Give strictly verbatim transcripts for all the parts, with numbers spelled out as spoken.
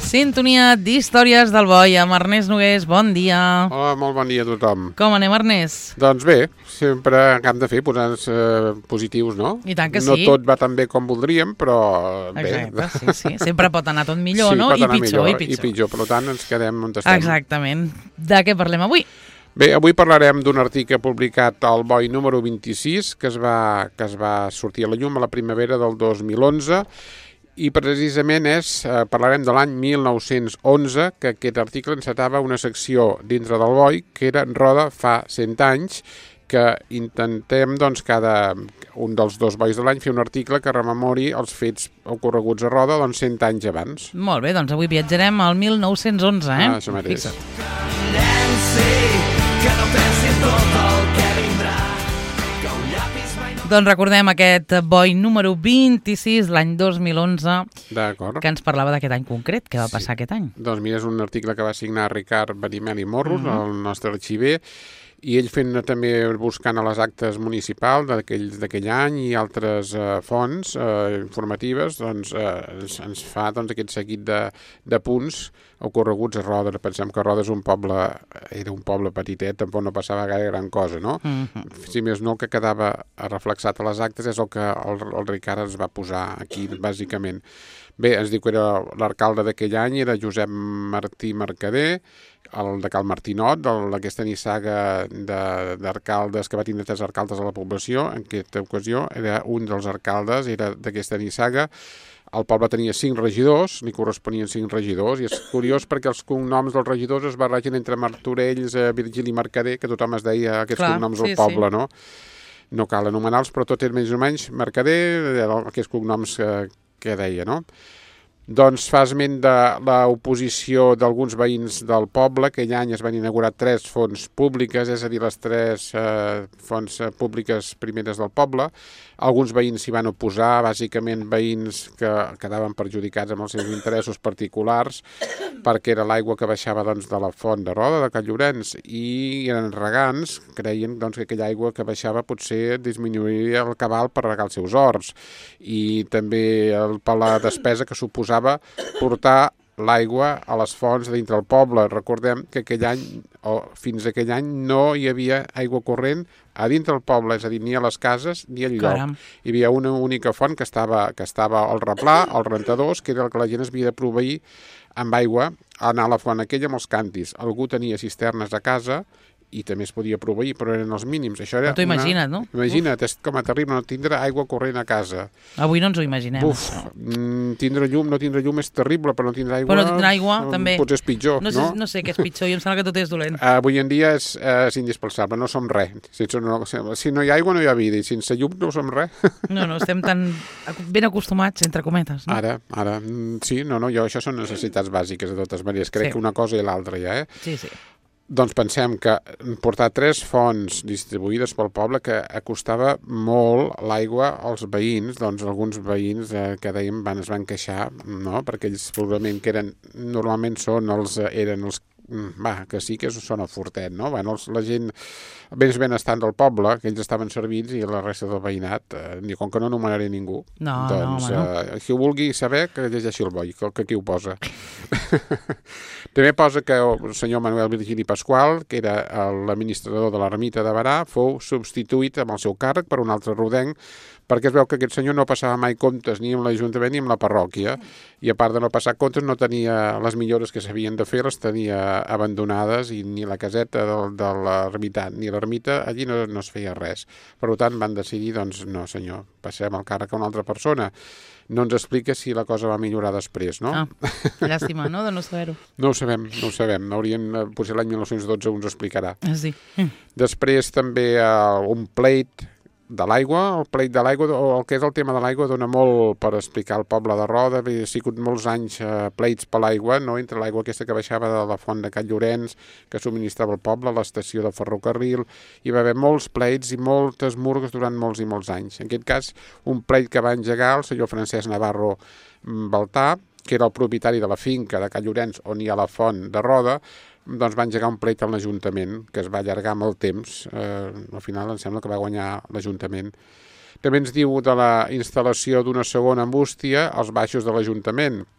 Sintonia d'Històries del Boi amb Ernest Nogués. Bon dia. Hola, molt bon dia a tothom. Com anem, Ernest? Doncs bé, sempre hem de fer posar-nos eh, positius, no? I tant que no sí. No tot va tan bé com voldríem, però bé. Exacte, sí, sí. Sempre pot anar tot millor, sí, no? pot I anar pitjor, millor, i pitjor. I pitjor, per tant ens quedem on estem. Exactament. De què parlem avui? Bé, avui parlarem d'un article publicat al Boi número vint-i-sis, que es va, que es va sortir a la llum a la primavera del dos mil onze, i precisament és, eh, parlarem de l'any mil nou-cents onze, que aquest article encetava una secció dintre del Boi, que era Roda fa cent anys, que intentem, doncs, cada un dels dos bois de l'any fer un article que rememori els fets ocorreguts a Roda, doncs, cent anys abans. Molt bé, doncs avui viatjarem al mil nou-cents onze, eh? Ah, això mateix. Fixa't. Que no pensi en tot el que vindrà, que un llapis mai no... Doncs recordem aquest boi número vint-i-sis, l'any dos mil onze, D'acord. que ens parlava d'aquest any concret. Què va passar sí. aquest any? Doncs mira, és un article que va signar Ricard Benimeli Morros, uh -huh. el nostre arxiver, i ell fent també buscant a les actes municipals d'aquell any i altres eh, fonts eh, informatives, doncs eh, ens, ens fa doncs, aquest seguit de, de punts ocorreguts a Roda. Pensem que Roda és un poble, era un poble petitet, tampoc no passava gaire gran cosa, no? Uh -huh. Si més no, el que quedava reflexat a les actes és el que el, el Ricard ens va posar aquí, bàsicament. Bé, ens diu que era l'alcalde d'aquell any, era Josep Martí Mercader, el de Cal Martinot, d'aquesta nissaga d'alcaldes, que va tindre tres alcaldes a la població. En aquesta ocasió era un dels alcaldes, era d'aquesta nissaga. El poble tenia cinc regidors, li corresponien cinc regidors, i és curiós perquè els cognoms dels regidors es barregen entre Martorells, eh, Virgili Mercader, que tothom es deia aquests Clar, cognoms del sí, poble, sí. no? No cal anomenar-los, però tot és més o menys Mercader, aquests cognoms que, que deia, no? Doncs fa esment de l'oposició d'alguns veïns del poble. Aquell any es van inaugurar tres fonts públiques, és a dir, les tres eh, fonts públiques primeres del poble. Alguns veïns s'hi van oposar, bàsicament veïns que quedaven perjudicats amb els seus interessos particulars, perquè era l'aigua que baixava doncs, de la font de Roda, de Can Llorenç, i eren regants, creien doncs, que aquella aigua que baixava potser disminuiria el cabal per regar els seus horts, i també el, per la despesa que suposava portar l'aigua a les fonts dintre del poble. Recordem que aquell any, o fins a aquell any, no hi havia aigua corrent a dintre del poble, és a dir, ni a les cases ni al lloc. Caram. Hi havia una única font que estava, que estava al replà, als rentadors, que era el que la gent es havia de proveir amb aigua, a anar a la font aquella amb els càntirs. Algú tenia cisternes a casa i també es podia proveir, però eren els mínims. Això era t'ho una... imagina't, no? Imagina't, és com a terrible no tindre aigua corrent a casa. Avui no ens ho imaginem. Buf, mm, tindre llum, no tindre llum és terrible, però no tindre aigua... Però no tindre aigua, um, també. Potser és pitjor, no? Sé, no? No sé què és pitjor, i em sembla que tot és dolent. Avui en dia és, és indispensable, no som res. Si no, si no hi ha aigua no hi ha vida, i sense llum no som res. No, no, estem tan ben acostumats, entre cometes. No? Ara, ara, sí, no, no, jo, això són necessitats bàsiques, de totes maneres. Crec sí. que una cosa i l'altra ja, eh? Sí, sí. Doncs pensem que portar tres fonts distribuïdes pel poble que acostava molt l'aigua als veïns, doncs alguns veïns eh, que dèiem van, es van queixar, no? Perquè ells probablement que eren, normalment són els, eren els va, que sí que són el fortet, no? Bueno, els, la gent més benestant del poble, que ells estaven servits i la resta del veïnat, eh, com que no anomenaré ningú. No, doncs, no, home, eh, qui ho vulgui saber, que llegeixi el Boi, que, que aquí ho posa. També posa que el senyor Manuel Virgili Pasqual, que era l'administrador de l'ermita de Barà, fou substituït amb el seu càrrec per un altre rodenc, perquè es veu que aquest senyor no passava mai comptes ni amb l'Ajuntament ni amb la parròquia, i a part de no passar comptes no tenia les millores que s'havien de fer, les tenia abandonades, i ni la caseta de, de l'ermitat ni l'ermita, allí no, no es feia res. Per tant, van decidir, doncs, no senyor, passem el càrrec a una altra persona. No ens explica si la cosa va millorar després, no? Ah, llàstima, no?, de no saber-ho. No ho sabem, no ho sabem. Haurien, potser l'any mil nou-cents dotze ens ho explicarà. Sí. Després també uh, un pleit de l'aigua, el pleit de l'aigua, o el que és el tema de l'aigua, dona molt per explicar al poble de Roda. Ha sigut molts anys eh, pleits per l'aigua, no? Entre l'aigua aquesta que baixava de la font de Can Llorenç, que subministrava el poble, l'estació de ferrocarril. Hi va haver molts pleits i moltes murgues durant molts i molts anys. En aquest cas, un pleit que va engegar el senyor Francesc Navarro Baltà, que era el propietari de la finca de Can Llorenç, on hi ha la font de Roda, doncs va engegar un pleit a l'Ajuntament, que es va allargar amb el temps. Eh, al final em sembla que va guanyar l'Ajuntament. També ens diu de la instal·lació d'una segona embústia als baixos de l'Ajuntament.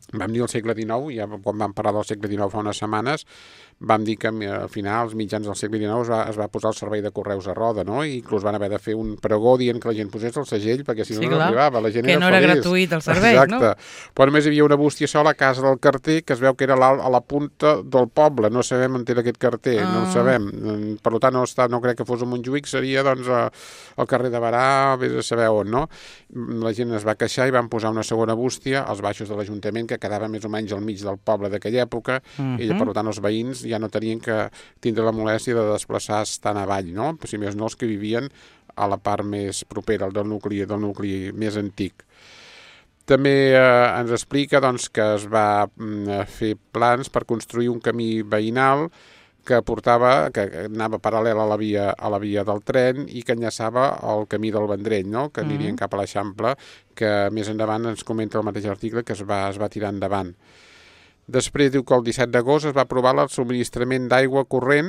vam dir el segle dinou, ja quan vam parlar del segle dinou fa unes setmanes, vam dir que al final, als mitjans del segle dinou, es va, es va posar el servei de correus a Roda, no? I inclús van haver de fer un pregó dient que la gent posés el segell, perquè si no, Sí, no clar, arribava. La gent que era no era feliç. gratuït el servei, Exacte. no? Però només hi havia una bústia sola a casa del carter, que es veu que era a la punta del poble. No sabem on era aquest carter, ah. no ho sabem. Per tant, no, està, no crec que fos a Montjuïc, seria doncs al carrer de Barà, vés a saber on, no? La gent es va queixar i van posar una segona bústia als baixos de l'Ajuntament, que quedava més o menys al mig del poble d'aquella època, uh-huh. i per tant els veïns ja no tenien que tindre la molèstia de desplaçar tan avall, no? Si més no, els que vivien a la part més propera, del nucli, del nucli més antic. També eh, ens explica doncs, que es va mm, fer plans per construir un camí veïnal que portava, que anava paral·lel a la via, a la via del tren i que enllaçava el camí del Vendrell, no? Que anirien mm. cap a l'Eixample, que més endavant ens comenta el mateix article que es va, es va tirar endavant. Després diu que el disset d'agost es va aprovar el subministrament d'aigua corrent,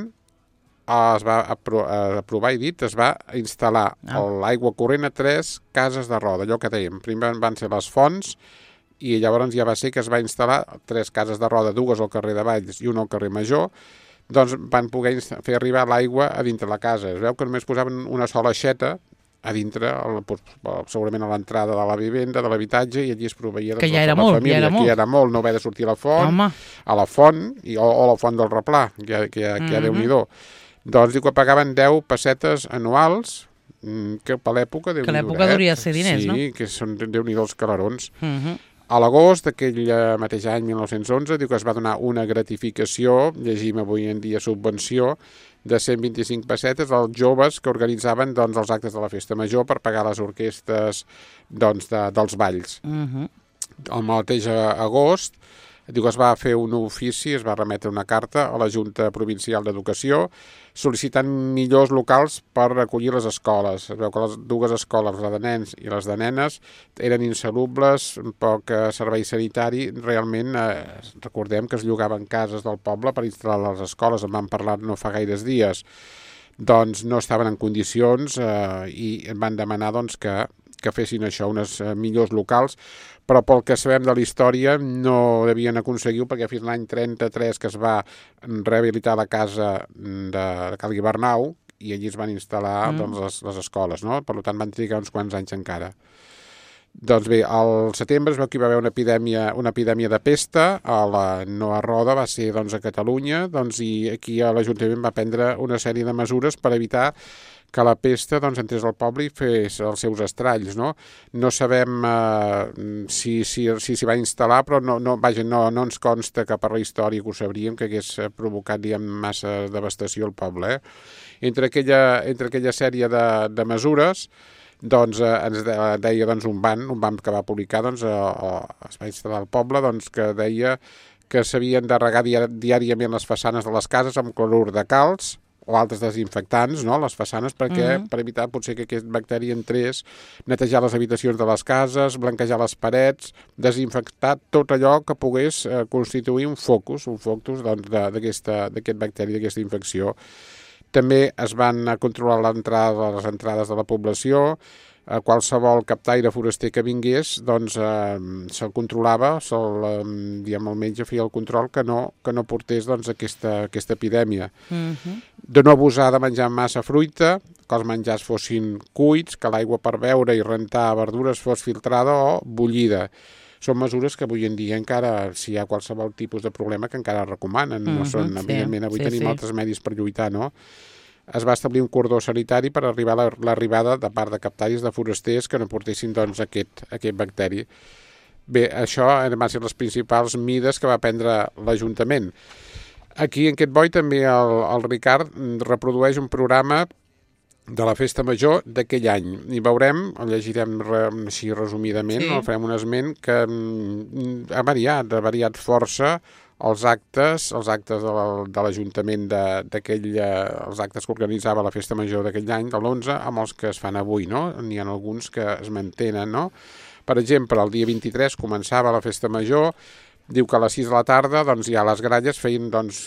es va apro aprovar i dit, es va instal·lar ah. l'aigua corrent a tres cases de Roda, allò que dèiem. Primer van ser les fonts i llavors ja va ser que es va instal·lar tres cases de Roda, dues al carrer de Valls i una al carrer Major, doncs van poder fer arribar l'aigua a dintre la casa. Es veu que només posaven una sola aixeta a dintre, el, segurament a l'entrada de la vivenda, de l'habitatge, i allí es proveïa que doncs, ja era la molt, família, ja era que molt. ja era molt, no haver de sortir a la font, Home. a la font, i, o, o a la font del Replà, que ja, que ja, que ja mm-hmm. Déu-n'hi-do. Doncs diu que pagaven deu pessetes anuals, que per l'època... Que l'època duria ser diners, sí, no? Sí, que són Déu-n'hi-do els calarons. Mm-hmm. A l'agost d'aquell mateix any, mil nou-cents onze, diu que es va donar una gratificació, llegim avui en dia subvenció, de cent vint-i-cinc pessetes als joves que organitzaven doncs, els actes de la festa major per pagar les orquestes doncs, de, dels balls. Mm-hmm. El mateix agost, diu que es va fer un ofici, es va remetre una carta a la Junta Provincial d'Educació sol·licitant millors locals per recollir les escoles. Es veu que les dues escoles, la de nens i les de nenes, eren insalubles, poc servei sanitari. Realment, eh, recordem que es llogaven cases del poble per instal·lar les escoles, en vam parlar no fa gaires dies. Doncs no estaven en condicions eh, i van demanar doncs, que, que fessin això, unes eh, millors locals, però pel que sabem de la història no devien aconseguir-ho perquè fins l'any trenta-tres que es va rehabilitar la casa de Cal Guibernau i allí es van instal·lar mm. doncs, les, les escoles, no? Per tant van trigar uns quants anys encara. Doncs bé, al setembre es veu que hi va haver una epidèmia, una epidèmia de pesta, a la, no a Roda, va ser doncs, a Catalunya, doncs, i aquí a l'Ajuntament va prendre una sèrie de mesures per evitar que la pesta doncs, entrés al poble i fes els seus estralls, no? No sabem eh, si s'hi si, si va instal·lar, però no, no, vaja, no, no ens consta que per la història que ho sabríem que hagués provocat diguem, massa devastació al poble. Eh? Entre, aquella, entre aquella sèrie de, de mesures, doncs eh, ens deia doncs, un ban, un ban que va publicar, doncs, eh, es va instal·lar al poble, doncs, que deia que s'havien de regar diàriament les façanes de les cases amb clorur de calç, o altres desinfectants, no?, les façanes, perquè mm-hmm. per evitar potser que aquest bacteri entrés, netejar les habitacions de les cases, blanquejar les parets, desinfectar tot allò que pogués eh, constituir un focus, un focus doncs, d'aquest bacteri, d'aquesta infecció. També es van controlar l'entrada de les entrades de la població, a qualsevol captaire foraster que vingués, doncs eh, se'l controlava, se'l, eh, diguem, el metge feia el control que no, que no portés doncs, aquesta, aquesta epidèmia. Mm-hmm. De no abusar de menjar massa fruita, que els menjars fossin cuits, que l'aigua per beure i rentar verdures fos filtrada o bullida. Són mesures que avui en dia encara, si hi ha qualsevol tipus de problema, que encara recomanen. Mm-hmm, no són, sí, evidentment, avui sí, tenim sí. altres medis per lluitar, no? Es va establir un cordó sanitari per arribar a l'arribada de part de captaris de forasters que no portessin doncs, aquest, aquest bacteri. Bé, això van ser les principals mides que va prendre l'Ajuntament. Aquí en aquest boi també el, el Ricard reprodueix un programa de la Festa Major d'aquell any. I veurem, el llegirem re, així resumidament, sí. el farem un esment que mm, ha variat, ha variat força els actes, els actes de l'Ajuntament d'aquell, els actes que organitzava la Festa Major d'aquell any, de l'onze, amb els que es fan avui, no? N'hi ha alguns que es mantenen, no? Per exemple, el dia vint-i-tres començava la Festa Major, diu que a les sis de la tarda doncs, ja les gralles feien doncs,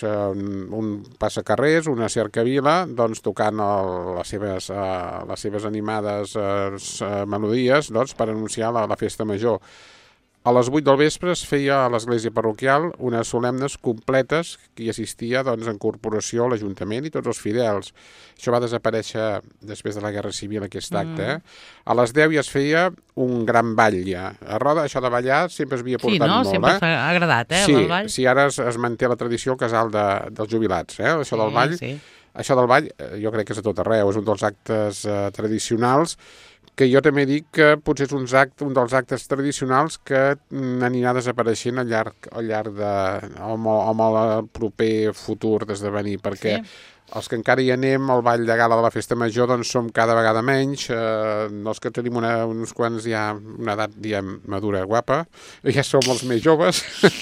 un passacarrers, una cercavila, doncs, tocant el, les, seves, uh, les seves animades uh, melodies doncs, per anunciar la, la Festa Major. A les vuit del vespre es feia a l'església parroquial unes solemnes completes que hi assistia doncs, en corporació a l'Ajuntament i tots els fidels. Això va desaparèixer després de la Guerra Civil, aquest acte. Mm. Eh? A les deu ja es feia un gran ball ja. A Roda, això de ballar sempre es havia portat sí, no? molt. Sempre eh? s'ha agradat, eh, sí, el ball. Sí, ara es, es manté la tradició al casal de, dels jubilats, eh? Això sí, del ball. Sí. Això del ball, jo crec que és a tot arreu, és un dels actes eh, tradicionals que jo també dic que potser és uns act, un dels actes tradicionals que anirà desapareixent al llarg, al llarg de, amb, amb el proper futur d'esdevenir, perquè sí. Els que encara hi anem al ball de gala de la Festa Major doncs som cada vegada menys, eh, els que tenim una, uns quants ja una edat diguem, madura guapa, ja som els més joves.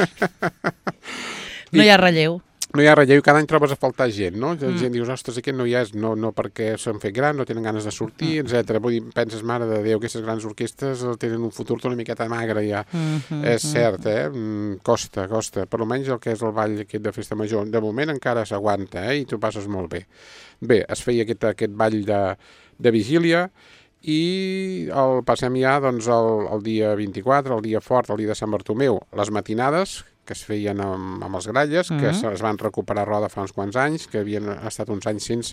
No hi ha relleu. No hi ha relleu, cada any trobes a faltar gent, no? La mm. gent dius, ostres, aquest no hi és, no, no perquè s'han fet grans, no tenen ganes de sortir, mm. etcètera. Vull dir, penses, mare de Déu, aquestes grans orquestres tenen un futur una miqueta magre ja. Mm -hmm. És cert, eh? Mm, costa, costa. Per almenys el que és el ball aquest de Festa Major, de moment encara s'aguanta, eh? I tu passes molt bé. Bé, es feia aquest, aquest ball de, de vigília i el passem ja doncs, el, el dia vint-i-quatre, el dia fort, el dia de Sant Bartomeu, les matinades, que es feien amb, amb els gralles, mm-hmm. que es, es van recuperar a Roda fa uns quants anys, que havien estat uns anys sense.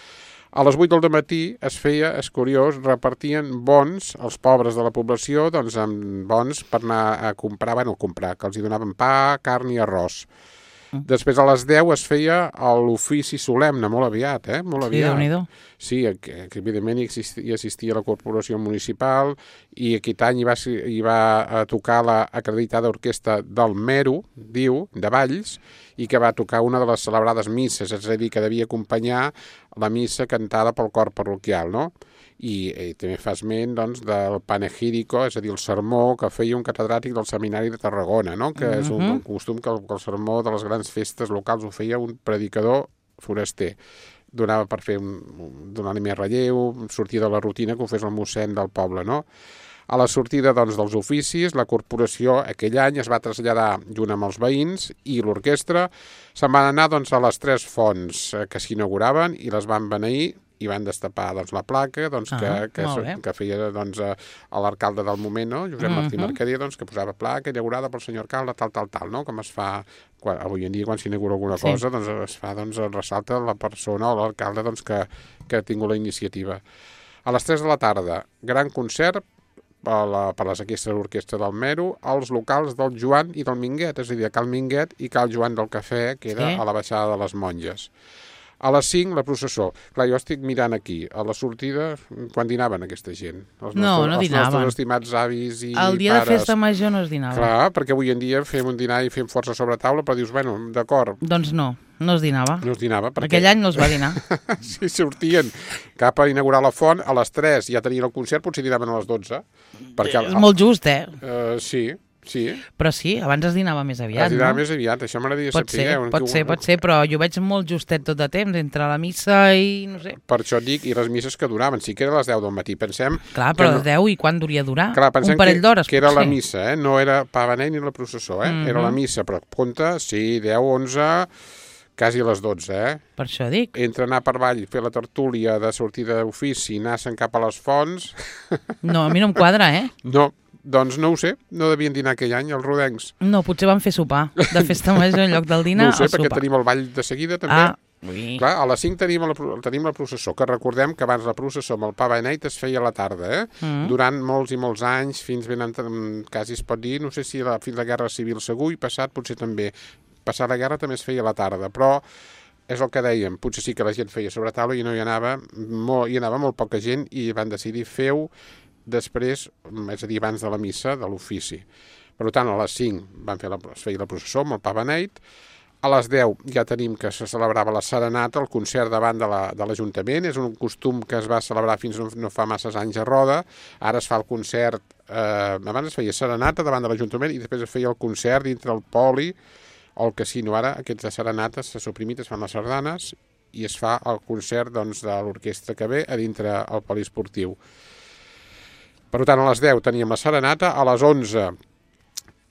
A les vuit del dematí es feia, és curiós, repartien bons als pobres de la població, doncs amb bons per anar a comprar, bueno, a comprar, que els hi donaven pa, carn i arròs. Mm. Després a les deu es feia l'ofici solemne, molt aviat, eh? Molt aviat. Sí, Déu-n'hi-do. Sí, que, que evidentment hi assistia, hi assistia la corporació municipal i aquest any hi va, hi va tocar l'acreditada orquestra del Mero, diu, de Valls, i que va tocar una de les celebrades misses, és a dir, que devia acompanyar la missa cantada pel cor parroquial, no? I, i també fa esment doncs, del panegírico, és a dir, el sermó que feia un catedràtic del Seminari de Tarragona, no? Que uh-huh. és un, un costum que el, que el sermó de les grans festes locals ho feia un predicador foraster. Donava per fer un, donar-li més relleu, sortir de la rutina que ho fes el mossèn del poble, no? A la sortida doncs, dels oficis, la corporació aquell any es va traslladar junt amb els veïns i l'orquestra. Se'n van anar doncs, a les tres fonts que s'inauguraven i les van beneir i van destapar doncs, la placa doncs, ah, que, que, que feia doncs, a l'alcalde del moment, no? Josep Martí uh-huh. Mercader, doncs, que posava placa inaugurada pel senyor alcalde, tal, tal, tal, no? Com es fa quan, avui en dia quan s'inaugura alguna sí. cosa, doncs es fa, doncs, el ressalta la persona o l'alcalde doncs, que, que ha tingut la iniciativa. A les tres de la tarda, gran concert per, la, per les aquestes l'orquestra del Mero, als locals del Joan i del Minguet, és a dir, a Cal Minguet i Cal Joan del Cafè, que era sí. a la baixada de les Monges. A les cinc, la processó. Clar, jo estic mirant aquí. A la sortida, quan dinaven aquesta gent? Els no, nostres, no dinaven. Els nostres estimats avis i pares. El dia pares. de Festa Major no es dinava. Clar, perquè avui en dia fem un dinar i fem força sobre taula, però dius, bueno, d'acord. Doncs no, no es dinava. No es dinava. Perquè... Aquell any no es va dinar. Sí, sortien cap a inaugurar la font, a les tres ja tenien el concert, potser dinaven a les dotze. Perquè és el... molt just, eh? Uh, sí. Sí. Però sí, abans es dinava més aviat, es dinava no? més aviat, això m'agradaria pot saber. Ser, pot ser, pot ser, però jo veig molt justet tot de temps, entre la missa i no sé. Per això et dic, i les misses que duraven, sí que era a les deu del matí, pensem... Clar, però a les deu i quan duria durar? Clar, un parell d'hores, potser. Que era la missa, eh? No era pa benet ni la processó, eh? Mm-hmm. Era la missa, però compte, sí, deu, onze... quasi a les dotze, eh? Per això dic. Entre anar per avall, fer la tertúlia de sortida d'ofici, anar-se'n cap a les fonts... No, a mi no em quadra, eh? No. Doncs no ho sé, no devien dinar aquell any, els rodencs. No, potser van fer sopar de Festa Major en lloc del dinar. No ho sé, perquè sopar. tenim el ball de seguida, també. Ah, oui. Clar, a les cinc tenim la, tenim la processó, que recordem que abans la processó amb el pa beneit es feia a la tarda, eh? Mm. Durant molts i molts anys, fins ben quasi es pot dir, no sé si la, fins la Guerra Civil segur, i passat potser també. Passat la guerra també es feia a la tarda, però és el que dèiem, potser sí que la gent feia sobre taula i no hi anava, molt, hi anava molt poca gent i van decidir feu després, és a dir, abans de la missa, de l'ofici. Per tant, a les cinc van fer la, es feia la processó amb el pa beneit. A les deu ja tenim que se celebrava la serenata, el concert davant de l'Ajuntament. La, és un costum que es va celebrar fins no, no fa masses anys a Roda. Ara es fa el concert, eh, abans es feia serenata davant de l'Ajuntament i després es feia el concert dintre el poli o el casino. Ara aquestes serenates s'ha suprimit, es fan les sardanes i es fa el concert doncs, de l'orquestra que ve a dintre el poliesportiu. Per tant, a les deu teníem la serenata, a les onze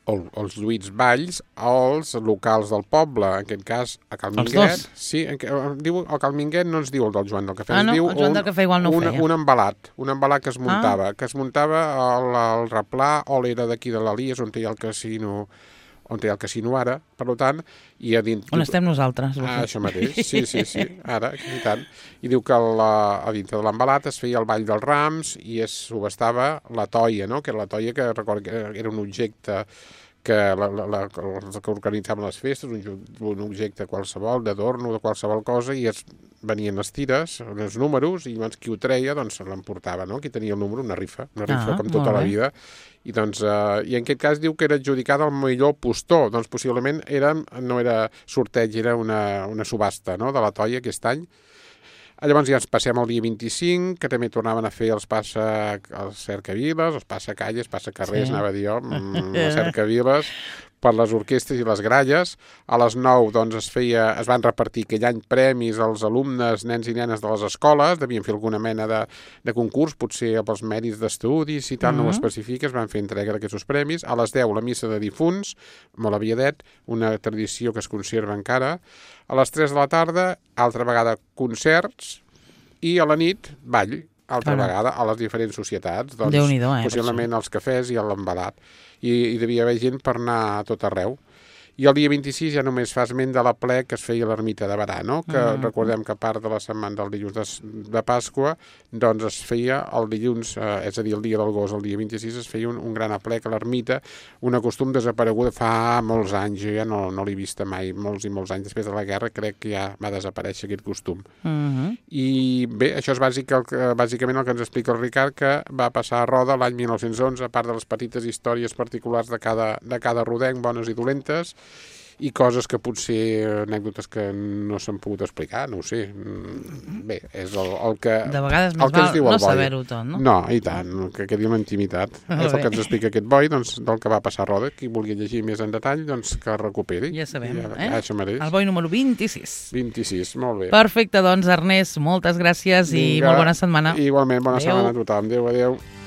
o els lluïts balls als locals del poble, en aquest cas a Cal Minguet. Sí, en, diu, el Cal Minguet no ens diu el del Joan del Cafè, ah, ens no? diu el Joan un, del Cafè igual no ho un, feia. un embalat, un embalat que es muntava, ah. que es muntava al, al Replà, o l'era d'aquí de l'Elies, on hi ha el casino on hi ha el casino ara, per tant, i a dins... On estem nosaltres. Ah, això mateix, sí, sí, sí, ara, i tant. I diu que la, a dintre de l'embalat es feia el ball dels rams i es subestava la toia, no?, que era la toia que recordo que era un objecte que, la, la, la, que organitzaven les festes, un, un objecte qualsevol, d'adorno, de qualsevol cosa, i es venien les tires, els números, i llavors qui ho treia, doncs se l'emportava, no? Qui tenia el número, una rifa, una rifa ah, com tota la vida. I, doncs, eh, I en aquest cas diu que era adjudicada al millor postor, doncs possiblement era, no era sorteig, era una, una subhasta, no?, de la toia aquest any. Llavors ja ens passem al dia vint-i-cinc, que també tornaven a fer els passa els cercaviles, els passacalles, passacarrers, sí. anava a dir jo, els cercaviles, per les orquestres i les gralles. A les nou doncs, es, feia, es van repartir aquell any premis als alumnes, nens i nenes de les escoles, devien fer alguna mena de, de concurs, potser pels mèrits d'estudis i tal, mm-hmm. no ho especifica, es van fer entrega d'aquests premis. A les deu la missa de difunts, molt aviadet, una tradició que es conserva encara. A les tres de la tarda, altra vegada concerts, i a la nit, ball, altra Clar. vegada, a les diferents societats, doncs, Déu-n'hi-do, eh, possiblement als cafès i a l'embalat. I, i devia haver gent per anar a tot arreu. I el dia vint-i-sis ja només fa esment de la ple que es feia a l'ermita de Berà, no? Que mm. recordem que a part de la setmana del dilluns de, de Pasqua, doncs es feia el dilluns, eh, és a dir, el dia del gos, el dia vint-i-sis, es feia un, un gran aplec a l'ermita, una costum desapareguda fa molts anys, jo ja no, no l'he vista mai, molts i molts anys després de la guerra, crec que ja va desaparèixer aquest costum. Mm-hmm. I bé, això és bàsic, el, bàsicament el que ens explica el Ricard, que va passar a Roda l'any mil nou-cents onze, a part de les petites històries particulars de cada, de cada rodenc, bones i dolentes, i coses que potser, anècdotes que no s'han pogut explicar, no ho sé. Bé, és el, el que de vegades més val no saber-ho tot, no? No, i tant, que quedi una intimitat. És el que ens explica aquest boi, doncs, del que va passar a Roda. Qui vulgui llegir més en detall, doncs que recuperi. Ja sabem, ja, eh? Ja, això mateix. El boi número vint-i-sis. vint-i-sis, molt bé. Perfecte, doncs, Ernest, moltes gràcies. Vinga, i molt bona setmana. Igualment, bona adeu. setmana a tothom. Adéu, adéu.